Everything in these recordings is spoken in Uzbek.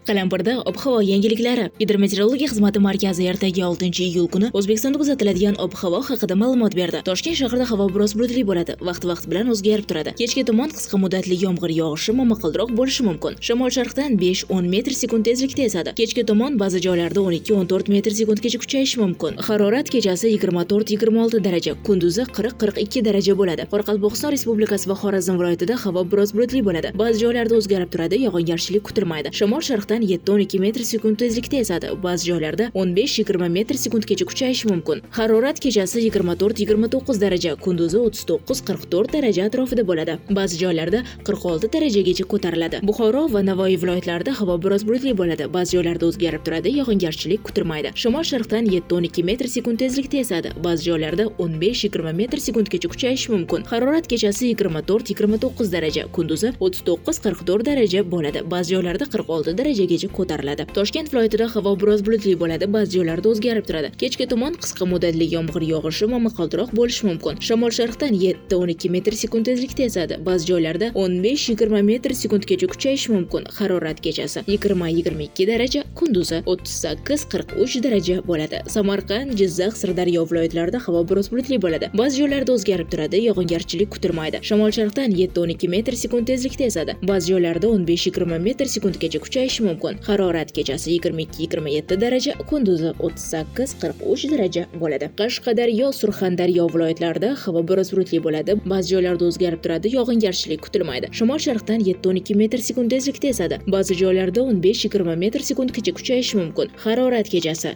Qalampirda ob-havo yangiliklari. Gidrometeorologiya xizmati markazi ertaga 6-iyul kuni O'zbekistonda kuzatiladigan ob-havo haqida ma'lumot berdi. Toshkent shahrida havo biroz bulutli bo'ladi, vaqti-vaqt bilan o'zgarib turadi. Kechki tomon qisqa muddatli yomg'ir yog'ishi momaqaldiroq bo'lishi mumkin. Shamol-sharqdan 5-10 metr/sekund tezlikda esadi. Kechki tomon ba'zi joylarda 12-14 metr/sekundgacha kuchayishi mumkin. Harorat kechasi 24-26 daraja, kunduzi 40-42 daraja bo'ladi. Qoraqalpog'iston Respublikasi va Xorazm viloyatida havo biroz bulutli bo'ladi. Ba'zi joylarda o'zgarib turadi, yog'ingarchilik kutilmaydi. Shamol-sharqdan 7-12 metr/sekund tezlikda esadi. Ba'zi joylarda 15-20 metr/sekundgacha kuchayishi mumkin. Harorat kechasi 24-29 daraja, kunduzi 39-44 daraja atrofida bo'ladi. Ba'zi joylarda 46 darajagacha ko'tariladi. Buxoro va Navoiy viloyatlarida havo biroz bulutli bo'ladi. Ba'zi joylarda o'zgarib turadi, yog'ingarchilik kutilmaydi. Shamol-sharqdan 7-12 metr/sekund tezlikda esadi. Ba'zi joylarda 15-20 metr/sekundgacha kuchayishi mumkin. Harorat kechasi 24-29 daraja, kunduzi 39-44 daraja bo'ladi. Ba'zi joylarda 46 darajagacha ko'tariladi. Toshkent viloyatida havo biroz bulutli bo'ladi, ba'zi joylarda o'zgarib turadi. Kechki tomon qisqa muddatli yomg'ir yog'ishi momaqaldiroq bo'lishi mumkin. Shamol-sharqdan 7-12 metr/sekund tezlikda esadi. Ba'zi joylarda 15-20 metr/sekundgacha kuchayishi mumkin. Harorat kechasi 20-22 daraja, kunduzi 38-43 daraja bo'ladi. Samarqand, Jizzax, Sirdaryo viloyatlarida havo biroz bulutli bo'ladi. Ba'zi joylarda o'zgarib turadi, yog'ingarchilik kutilmaydi. Shamol-sharqdan 7-12 metr/sekund tezlikda esadi. Ba'zi joylarda 15-20 metr/sekundgacha kuchayishi mumkin. Harorat kechasi 22-27 daraja, kunduzi 38-43 daraja bo'ladi. Qashqadaryo, Surxondaryo viloyatlarida havo biroz bulutli bo'ladi. Ba'zi joylarda o'zgarib turadi, yog'ingarchilik kutilmaydi. Shamol-sharqdan 7-12 metr/sekund tezlikda esadi. Ba'zi joylarda 15-20 metr/sekundgacha kuchayishi mumkin. Harorat kechasi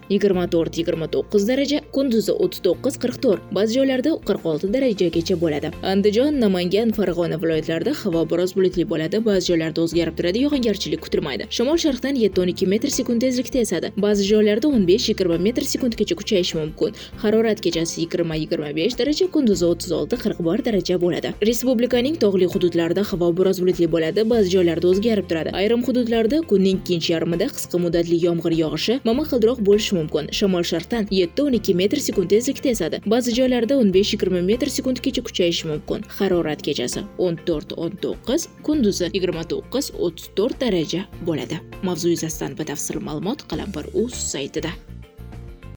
24-29 daraja, kunduzi 39-44, ba'zi joylarda 46 darajagacha bo'ladi. Andijon, Namangan, Farg'ona viloyatlarida havo biroz bulutli bo'ladi. Ba'zi joylarda o'zgarib turadi, yog'ingarchilik kutilmaydi. Shamol-sharqdan 7-12 metr/sekund tezlikda esadi. Ba'zi joylarda 15-20 metr/sekundgacha kuchayishi mumkin. Harorat kechasi 20-25 daraja, kunduzi 36-41 daraja bo'ladi. Respublikaning tog'li hududlarida havo biroz bulutli bo'ladi, ba'zi joylarda o'zgarib turadi. Ayrim hududlarda kunning ikkinchi yarmida qisqa muddatli yomg'ir yog'ishi momaqaldiroq bo'lishi mumkin. Shamol-sharqdan 7-12 metr/sekund tezlikda esadi. Ba'zi joylarda 15-20 metr/sekundgacha kuchayishi mumkin. Harorat kechasi 14-19, kunduzi 29-34 daraja bo'ladi. Mavzu yuzasidan batafsil ma'lumot Qalampir.uz saytida.